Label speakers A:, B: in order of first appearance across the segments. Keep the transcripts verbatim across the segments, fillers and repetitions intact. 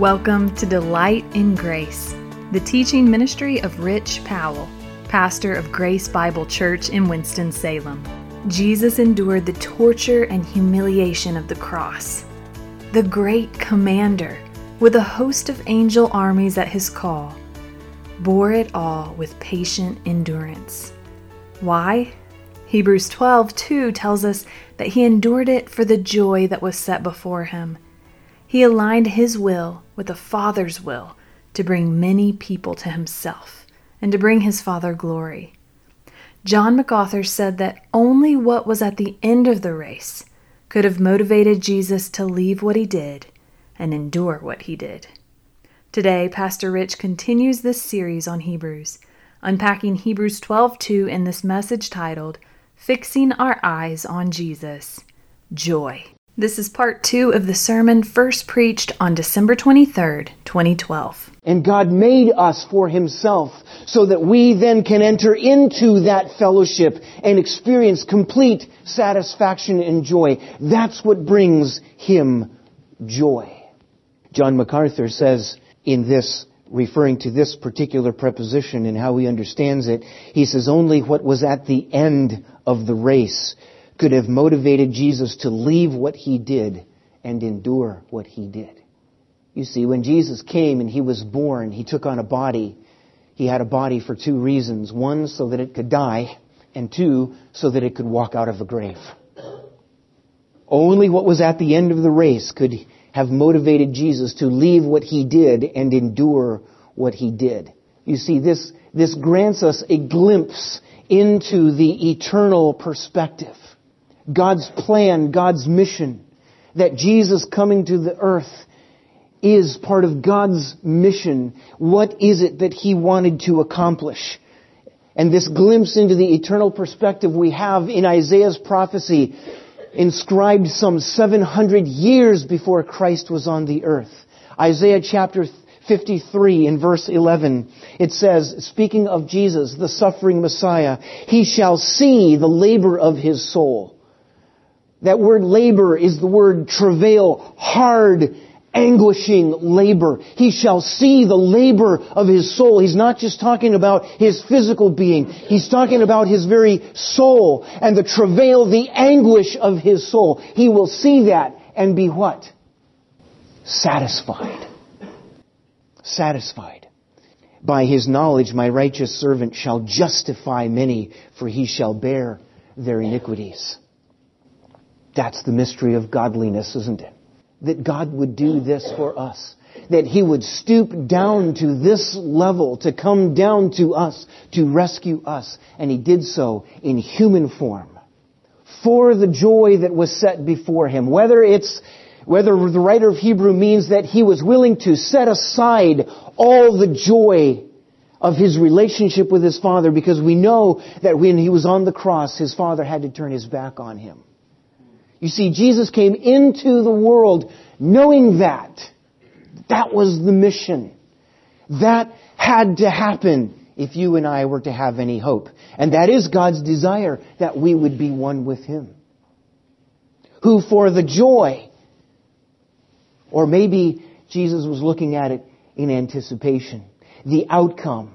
A: Welcome to Delight in Grace, the teaching ministry of Rich Powell, pastor of Grace Bible Church in Winston-Salem. Jesus endured the torture and humiliation of the cross. The great commander, with a host of angel armies at his call, bore it all with patient endurance. Why? Hebrews twelve two tells us that he endured it for the joy that was set before him. He aligned his will with the Father's will to bring many people to himself and to bring his Father glory. John MacArthur said that only what was at the end of the race could have motivated Jesus to leave what he did and endure what he did. Today, Pastor Rich continues this series on Hebrews, unpacking Hebrews twelve two in this message titled, Fixing Our Eyes on Jesus, Joy. This is part two of the sermon first preached on December twenty-third, twenty twelve.
B: And God made us for himself so that we then can enter into that fellowship and experience complete satisfaction and joy. That's what brings him joy. John MacArthur says in this, referring to this particular preposition and how he understands it, he says only what was at the end of the race could have motivated Jesus to leave what he did and endure what he did. You see, when Jesus came and he was born, he took on a body. He had a body for two reasons. One, so that it could die, and two, so that it could walk out of the grave. Only what was at the end of the race could have motivated Jesus to leave what he did and endure what he did. You see, this, this grants us a glimpse into the eternal perspective. God's plan, God's mission, that Jesus coming to the earth is part of God's mission. What is it that he wanted to accomplish? And this glimpse into the eternal perspective we have in Isaiah's prophecy, inscribed some seven hundred years before Christ was on the earth. Isaiah chapter fifty-three in verse eleven, it says, speaking of Jesus, the suffering Messiah, he shall see the labor of his soul. That word labor is the word travail, hard, anguishing labor. He shall see the labor of his soul. He's not just talking about his physical being. He's talking about his very soul and the travail, the anguish of his soul. He will see that and be what? Satisfied. Satisfied. By his knowledge, my righteous servant shall justify many, for he shall bear their iniquities. That's the mystery of godliness, isn't it? That God would do this for us. That he would stoop down to this level, to come down to us, to rescue us. And he did so in human form. For the joy that was set before him. Whether it's, whether the writer of Hebrew means that he was willing to set aside all the joy of his relationship with his Father, because we know that when he was on the cross, his Father had to turn his back on him. You see, Jesus came into the world knowing that. That was the mission. That had to happen if you and I were to have any hope. And that is God's desire, that we would be one with him. Who for the joy, or maybe Jesus was looking at it in anticipation, the outcome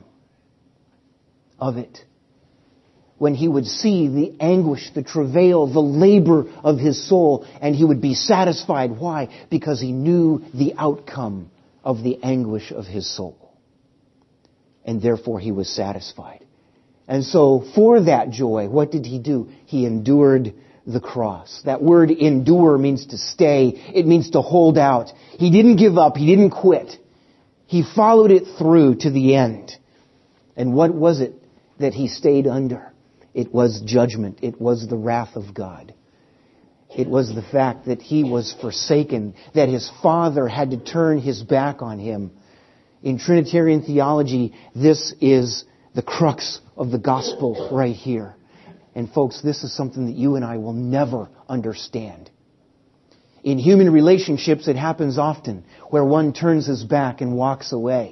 B: of it. When he would see the anguish, the travail, the labor of his soul, and he would be satisfied. Why? Because he knew the outcome of the anguish of his soul. And therefore he was satisfied. And so for that joy, what did he do? He endured the cross. That word endure means to stay. It means to hold out. He didn't give up. He didn't quit. He followed it through to the end. And what was it that he stayed under? It was judgment. It was the wrath of God. It was the fact that he was forsaken, that his Father had to turn his back on him. In Trinitarian theology, this is the crux of the gospel right here. And folks, this is something that you and I will never understand. In human relationships, it happens often, where one turns his back and walks away.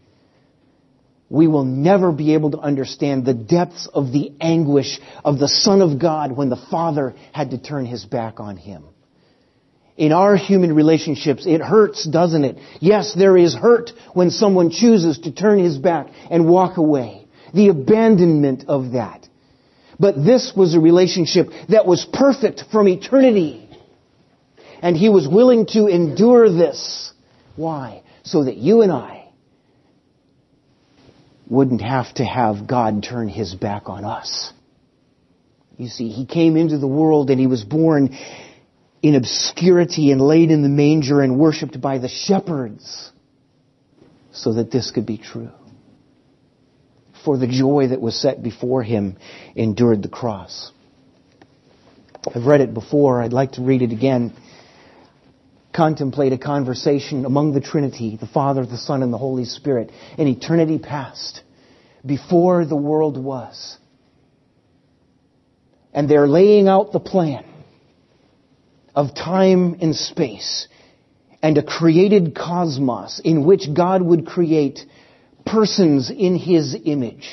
B: We will never be able to understand the depths of the anguish of the Son of God when the Father had to turn his back on him. In our human relationships, it hurts, doesn't it? Yes, there is hurt when someone chooses to turn his back and walk away. The abandonment of that. But this was a relationship that was perfect from eternity. And he was willing to endure this. Why? So that you and I wouldn't have to have God turn his back on us. You see, he came into the world and he was born in obscurity and laid in the manger and worshipped by the shepherds so that this could be true. For the joy that was set before him endured the cross. I've read it before. I'd like to read it again. Contemplate a conversation among the Trinity, the Father, the Son, and the Holy Spirit, in eternity past, before the world was. And they're laying out the plan of time and space and a created cosmos in which God would create persons in his image.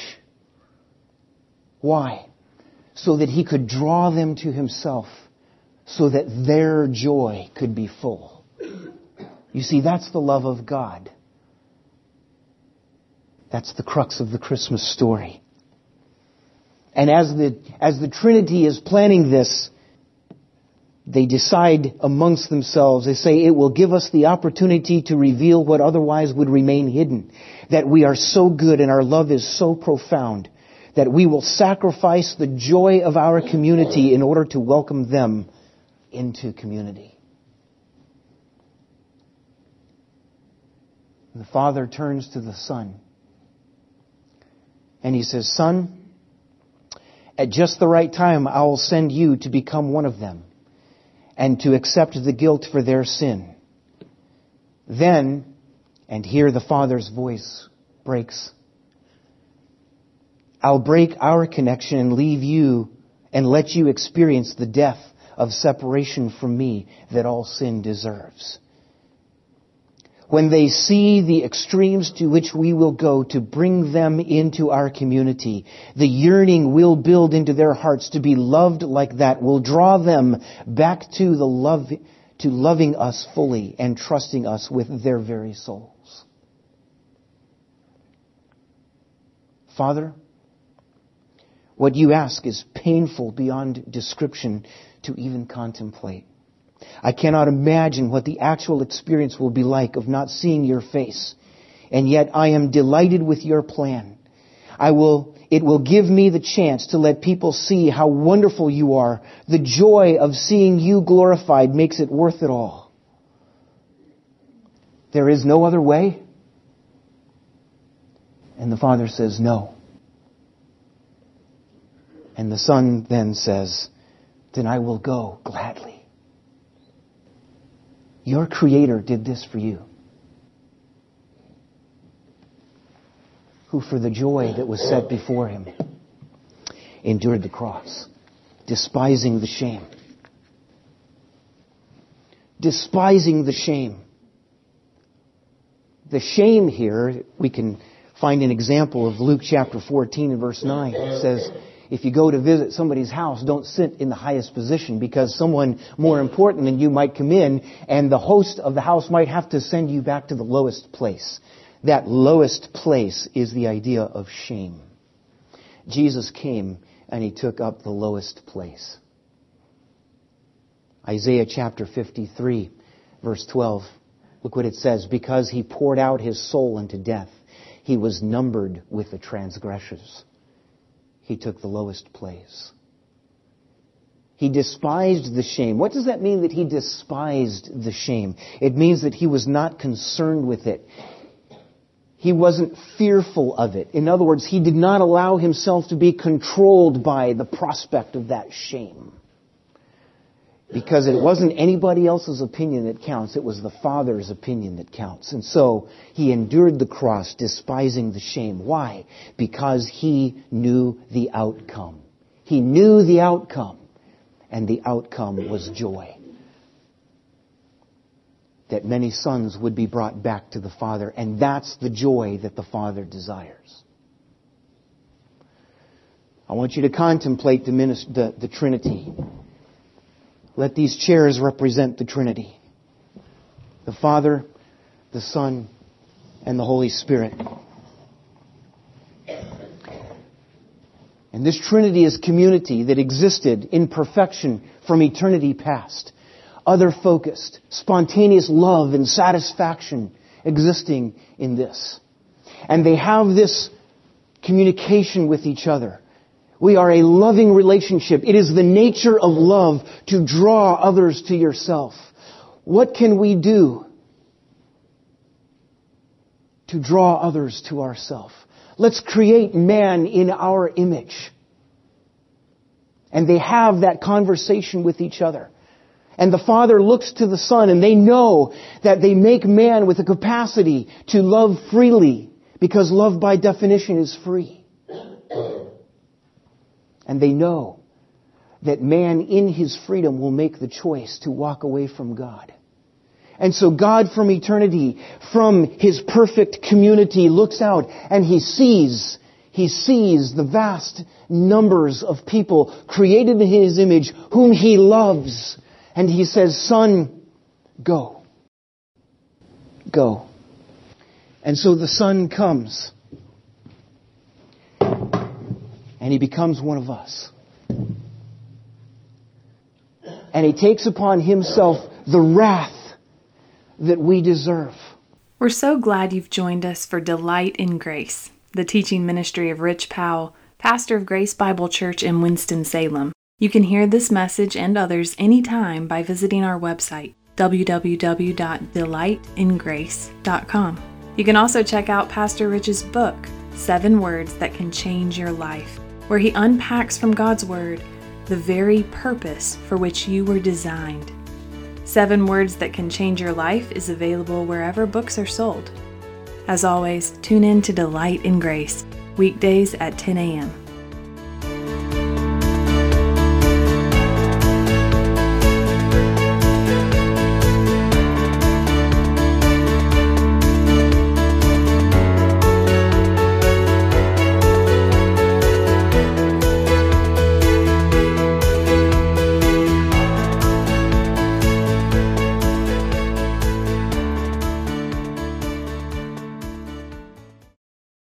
B: Why? So that he could draw them to himself, so that their joy could be full. You see, that's the love of God. That's the crux of the Christmas story. And as the, as the Trinity is planning this, they decide amongst themselves, they say, it will give us the opportunity to reveal what otherwise would remain hidden. That we are so good and our love is so profound that we will sacrifice the joy of our community in order to welcome them into community. And the Father turns to the Son and he says, Son, at just the right time I will send you to become one of them and to accept the guilt for their sin. Then, and here the Father's voice breaks, I'll break our connection and leave you and let you experience the death of separation from me that all sin deserves. When they see the extremes to which we will go to bring them into our community, the yearning will build into their hearts to be loved like that will draw them back to the love, to loving us fully and trusting us with their very souls. Father, what you ask is painful beyond description to even contemplate. I cannot imagine what the actual experience will be like of not seeing your face. And yet I am delighted with your plan. I will, it will give me the chance to let people see how wonderful you are. The joy of seeing you glorified makes it worth it all. There is no other way? And the Father says, no. And the Son then says, then I will go gladly. Your Creator did this for you, who for the joy that was set before him endured the cross, despising the shame. Despising the shame. The shame here, we can find an example of Luke chapter fourteen and verse nine. It says, if you go to visit somebody's house, don't sit in the highest position because someone more important than you might come in and the host of the house might have to send you back to the lowest place. That lowest place is the idea of shame. Jesus came and he took up the lowest place. Isaiah chapter fifty-three, verse twelve. Look what it says. Because he poured out his soul unto death, he was numbered with the transgressors. He took the lowest place. He despised the shame. What does that mean that he despised the shame? It means that he was not concerned with it. He wasn't fearful of it. In other words, he did not allow himself to be controlled by the prospect of that shame. Because it wasn't anybody else's opinion that counts. It was the Father's opinion that counts. And so he endured the cross, despising the shame. Why? Because he knew the outcome. He knew the outcome. And the outcome was joy. That many sons would be brought back to the Father. And that's the joy that the Father desires. I want you to contemplate the, ministry, the, the Trinity. Let these chairs represent the Trinity. The Father, the Son, and the Holy Spirit. And this Trinity is community that existed in perfection from eternity past. Other-focused, spontaneous love and satisfaction existing in this. And they have this communication with each other. We are a loving relationship. It is the nature of love to draw others to yourself. What can we do to draw others to ourselves? Let's create man in our image. And they have that conversation with each other. And the Father looks to the Son, and they know that they make man with a capacity to love freely, because love by definition is free. And they know that man in his freedom will make the choice to walk away from God. And so God from eternity, from His perfect community, looks out and He sees, He sees the vast numbers of people created in His image whom He loves. And He says, Son, go. Go. And so the Son comes. And He becomes one of us. And He takes upon Himself the wrath that we deserve.
A: We're so glad you've joined us for Delight in Grace, the teaching ministry of Rich Powell, pastor of Grace Bible Church in Winston-Salem. You can hear this message and others anytime by visiting our website, w w w dot delight in grace dot com. You can also check out Pastor Rich's book, Seven Words That Can Change Your Life, where he unpacks from God's Word the very purpose for which you were designed. Seven Words That Can Change Your Life is available wherever books are sold. As always, tune in to Delight in Grace, weekdays at ten a.m.